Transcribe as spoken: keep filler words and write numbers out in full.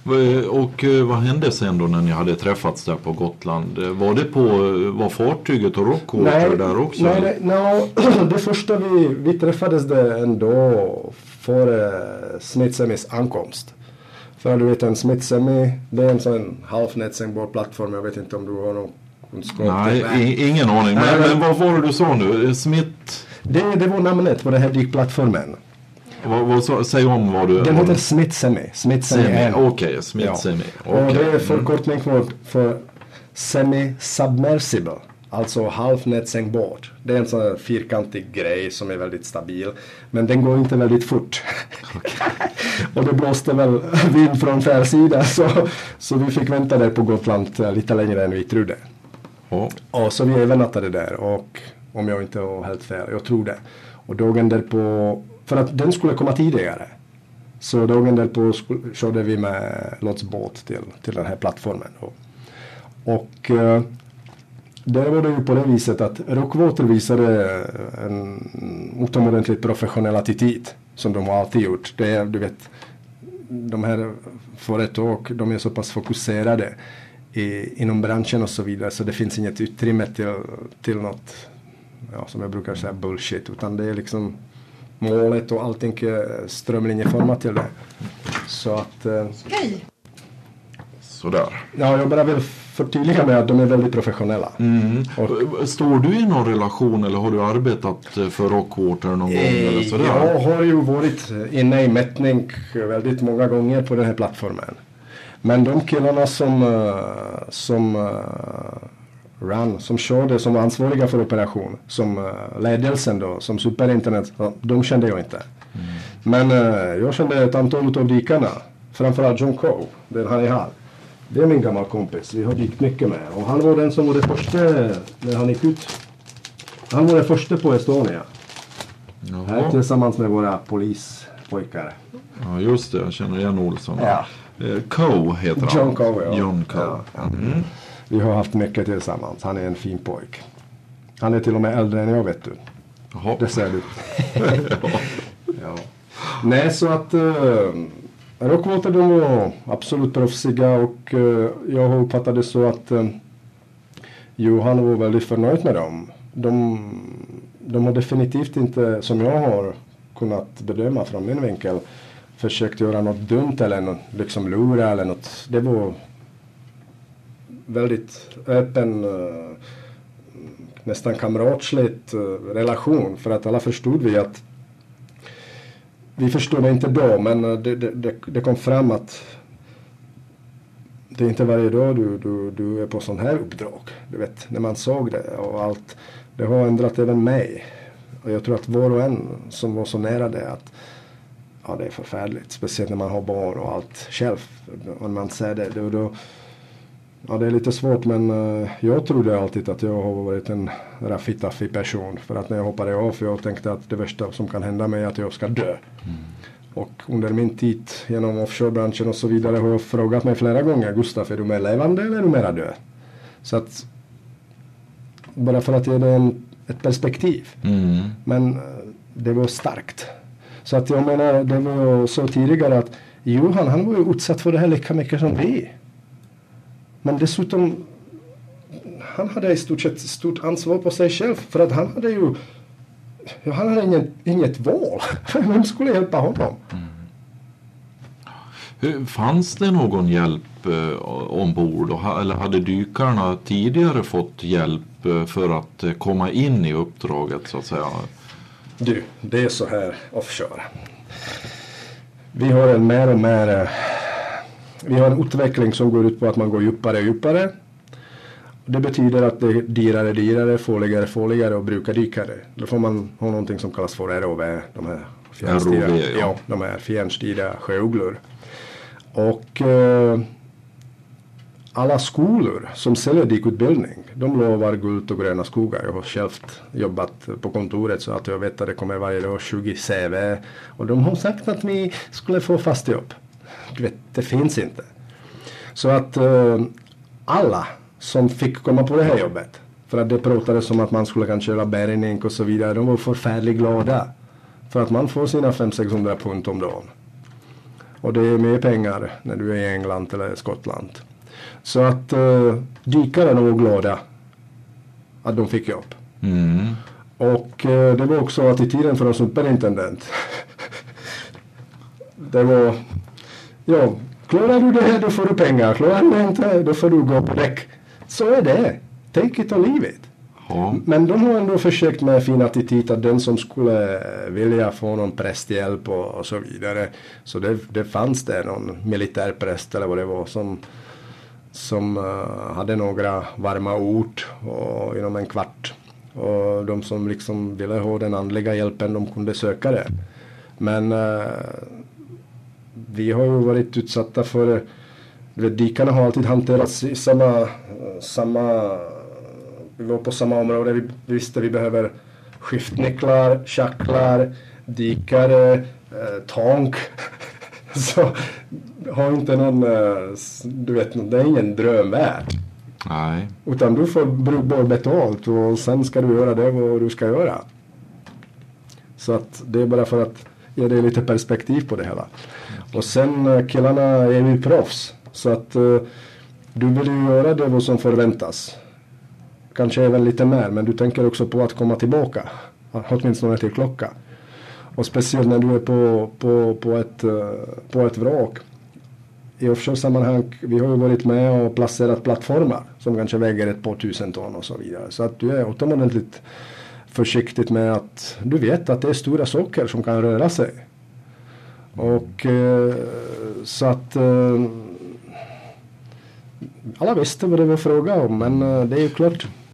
Och vad hände sen då när ni hade träffats där på Gotland? Var det på var fartyget och Rockwater där också? Nej, nej, nej. Det första vi, vi träffades det ändå före Smith-Semis ankomst. För du vet en Smith-Semi, det är en sån halvnedsänkbar plattform. Jag vet inte om du har någon kunskap. Nej, i, ingen aning. Men, men vad var det du sa nu? Smith? Det, det var namnet på den här dykplattformen. Vad, vad så, säg om vad du... Den heter Smith-Semi. Smith-Semi. Okej, okay, Smith-Semi. Ja. Okay. Och det är förkortning för, för semi-submersible. Alltså halvnedsänkbart. Det är en sån här fyrkantig grej som är väldigt stabil. Men den går inte väldigt fort. Okay. Och det blåste väl vind från färsidan. Så, så vi fick vänta där på Gotland lite längre än vi trodde. Oh. Och så vi övernattade där. Och om jag inte har helt fel, jag tror det. Och dagen därpå, för att den skulle komma tidigare. Så dagen därpå körde vi med lotsbåt till, till den här plattformen. Och, och där var det ju på det viset att Rockwater visade en utomordentligt professionell attityd som de har alltid gjort. Det är, du vet, de här företag, de är så pass fokuserade i, inom branschen och så vidare så det finns inget utrymme till, till något, ja, som jag brukar säga, bullshit, utan det är liksom målet och allting strömlinjeformat till det. Så att... Eh, Hej! Sådär. Ja, jag bara vill förtydliga med att de är väldigt professionella. Mm. Och, står du i någon relation eller har du arbetat för Rockwater någon gång eh, eller sådär? Jag har ju varit inne i mätning väldigt många gånger på den här plattformen. Men de killarna som, som run, som körde, som var ansvariga för operation, som ledelsen då, som superinternent, de kände jag inte. Mm. Men jag kände ett antal av dykarna, framförallt John Coe, den han är här. Det är min gammal kompis, vi har dykt mycket med. Och han var den som var det första när han gick ut. Han var det första på Estonia. Jaha. Här tillsammans med våra polispojkar. Ja, just det, jag känner igen Olsson. Ja. Coe heter han. John Coe, ja. John Coe. Ja, ja. Mm. Vi har haft mycket tillsammans. Han är en fin pojk. Han är till och med äldre än jag, vet du. Jaha. Det ser du. Ja. Nej, så att uh, Rockwater, de var absolut proffsiga och uh, jag har uppfattat det så att uh, Johan var väldigt förnöjd med dem. De, de har definitivt inte, som jag har kunnat bedöma från min vinkel, försökt göra något dumt eller något, liksom lura eller något. Det var väldigt öppen, uh, nästan kamratsligt uh, relation, för att alla förstod vi att vi förstod det inte då, men uh, det, det, det kom fram att det är inte varje dag du, du, du är på sån här uppdrag. Du vet, när man såg det och allt, det har ändrat även mig. Och jag tror att var och en som var så nära det, att ja, det är förfärligt. Speciellt när man har barn och allt själv. Och när man ser det, då, då ja, det är lite svårt, men uh, jag trodde alltid att jag har varit en raffitaffi person. För att när jag hoppade av, för jag tänkte att det värsta som kan hända mig är att jag ska dö. Mm. Och under min tid genom offshorebranschen och så vidare har jag frågat mig flera gånger: Gustav, är du mer levande eller är du mer död? Så att, bara för att ge det en, ett perspektiv. Mm. Men det var starkt. Så att jag menar, det var så tidigare att Johan, han var ju utsatt för det här lika mycket som vi. Men dessutom, han hade i stort sett stort ansvar på sig själv. För att han hade ju, ja, han hade ingen, inget val. Vem skulle hjälpa honom? Mm. Hur, fanns det någon hjälp eh, ombord? Och, eller hade dykarna tidigare fått hjälp eh, för att eh, komma in i uppdraget, så att säga? Du, det är så här offshore. Vi har en mer och mer... Vi har en utveckling som går ut på att man går djupare och djupare. Det betyder att det är dyrare, dyrare, farligare, farligare och brukardykare. Då får man ha någonting som kallas för R O V, de här fjärrstyrda, R O V, ja. Ja, de här fjärrstyrda sjöugglor. Och eh, alla skolor som säljer dykutbildning, de lovar guld och gröna skogar. Jag har själv jobbat på kontoret så att jag vet att det kommer varje dag tjugo C V. Och de har sagt att vi skulle få fast jobb. Du vet, det finns inte. Så att uh, alla som fick komma på det här jobbet, för att det pratades om att man skulle kanske göra bärgning och så vidare, de var förfärligt glada. För att man får sina fem till sexhundra pund om dagen. Och det är mer pengar när du är i England eller Skottland. Så att uh, dykare är nog glada att de fick jobb. Mm. Och uh, det var också attityden från superintendent. Det var, ja, klarar du det här då får du pengar. Klarar du det inte då får du gå på däck. Så är det. Take it or leave it. Ja. Men de har ändå försökt med fin attityd att den som skulle vilja få någon prästhjälp och, och så vidare. Så det, det fanns det någon militärpräst eller vad det var som, som uh, hade några varma ord och, inom en kvart. Och de som liksom ville ha den andliga hjälpen de kunde söka det. Men uh, vi har ju varit utsatta för, dykarna har alltid hanterats i samma, samma vi var på samma område, vi visste vi behöver skiftnycklar, tjacklar, dykare, eh, tank. Så har inte någon, eh, du vet, det är ingen drömvärld. Nej. Utan du får bara betalt och sen ska du göra det vad du ska göra. Så att det är bara för att ge dig lite perspektiv på det hela. Och sen killarna är ju proffs. Så att uh, du vill ju göra det vad som förväntas. Kanske även lite mer, men du tänker också på att komma tillbaka. Åtminstone till klocka. Och speciellt när du är på, på, på, ett, uh, på ett vrak. I offshore-sammanhang, vi har ju varit med och placerat plattformar som kanske väger ett par tusen ton och så vidare. Så att du är utomordentligt försiktigt med att du vet att det är stora saker som kan röra sig. Och eh, så att eh, alla visste vad det var fråga om, men eh, det är ju klart